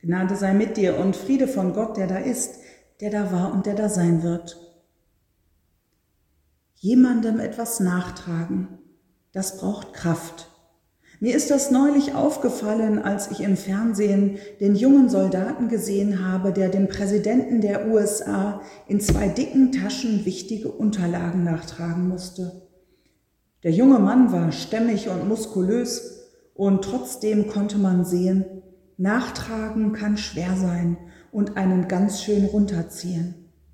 Gnade sei mit dir und Friede von Gott, der da ist, der da war und der da sein wird. Jemandem etwas nachtragen, das braucht Kraft. Mir ist das neulich aufgefallen, als ich im Fernsehen den jungen Soldaten gesehen habe, der dem Präsidenten der USA in 2 dicken Taschen wichtige Unterlagen nachtragen musste. Der junge Mann war stämmig und muskulös und trotzdem konnte man sehen, nachtragen kann schwer sein und einen ganz schön runterziehen.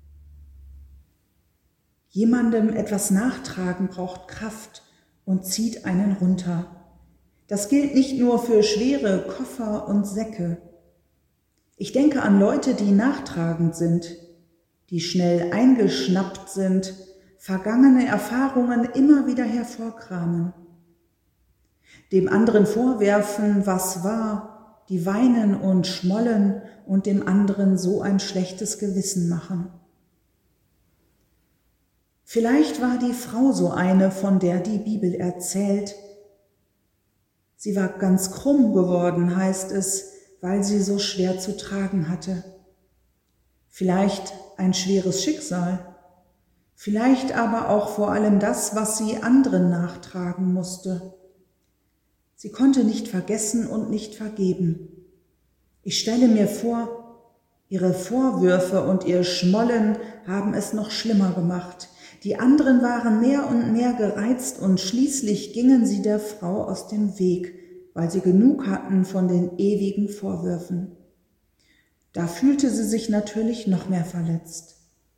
Jemandem etwas nachtragen braucht Kraft und zieht einen runter. Das gilt nicht nur für schwere Koffer und Säcke. Ich denke an Leute, die nachtragend sind, die schnell eingeschnappt sind, vergangene Erfahrungen immer wieder hervorkramen. Dem anderen vorwerfen, was war, die weinen und schmollen und dem anderen so ein schlechtes Gewissen machen. Vielleicht war die Frau so eine, von der die Bibel erzählt. Sie war ganz krumm geworden, heißt es, weil sie so schwer zu tragen hatte. Vielleicht ein schweres Schicksal, vielleicht aber auch vor allem das, was sie anderen nachtragen musste. Sie konnte nicht vergessen und nicht vergeben. Ich stelle mir vor, ihre Vorwürfe und ihr Schmollen haben es noch schlimmer gemacht. Die anderen waren mehr und mehr gereizt und schließlich gingen sie der Frau aus dem Weg, weil sie genug hatten von den ewigen Vorwürfen. Da fühlte sie sich natürlich noch mehr verletzt.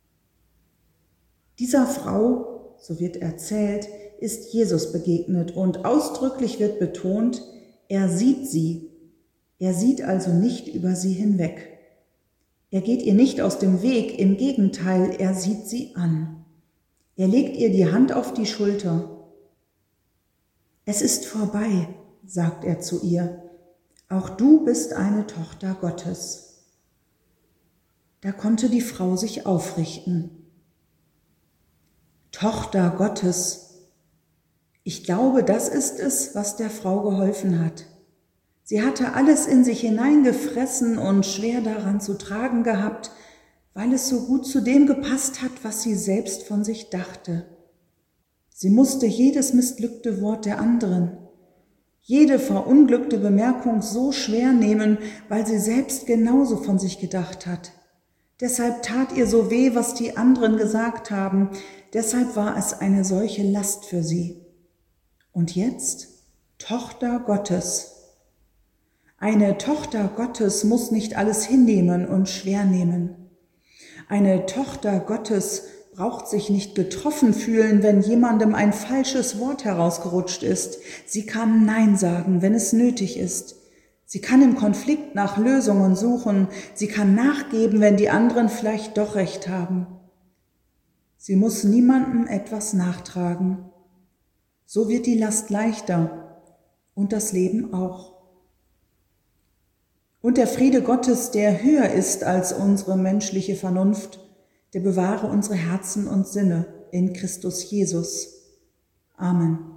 Dieser Frau, so wird erzählt, ist Jesus begegnet und ausdrücklich wird betont, er sieht sie. Er sieht also nicht über sie hinweg. Er geht ihr nicht aus dem Weg, im Gegenteil, er sieht sie an. Er legt ihr die Hand auf die Schulter. Es ist vorbei, sagt er zu ihr. Auch du bist eine Tochter Gottes. Da konnte die Frau sich aufrichten. Tochter Gottes. Ich glaube, das ist es, was der Frau geholfen hat. Sie hatte alles in sich hineingefressen und schwer daran zu tragen gehabt, weil es so gut zu dem gepasst hat, was sie selbst von sich dachte. Sie musste jedes missglückte Wort der anderen, jede verunglückte Bemerkung so schwer nehmen, weil sie selbst genauso von sich gedacht hat. Deshalb tat ihr so weh, was die anderen gesagt haben. Deshalb war es eine solche Last für sie. Und jetzt? Tochter Gottes. Eine Tochter Gottes muss nicht alles hinnehmen und schwer nehmen. Eine Tochter Gottes braucht sich nicht getroffen fühlen, wenn jemandem ein falsches Wort herausgerutscht ist. Sie kann Nein sagen, wenn es nötig ist. Sie kann im Konflikt nach Lösungen suchen. Sie kann nachgeben, wenn die anderen vielleicht doch recht haben. Sie muss niemandem etwas nachtragen. So wird die Last leichter und das Leben auch. Und der Friede Gottes, der höher ist als unsere menschliche Vernunft, der bewahre unsere Herzen und Sinne in Christus Jesus. Amen.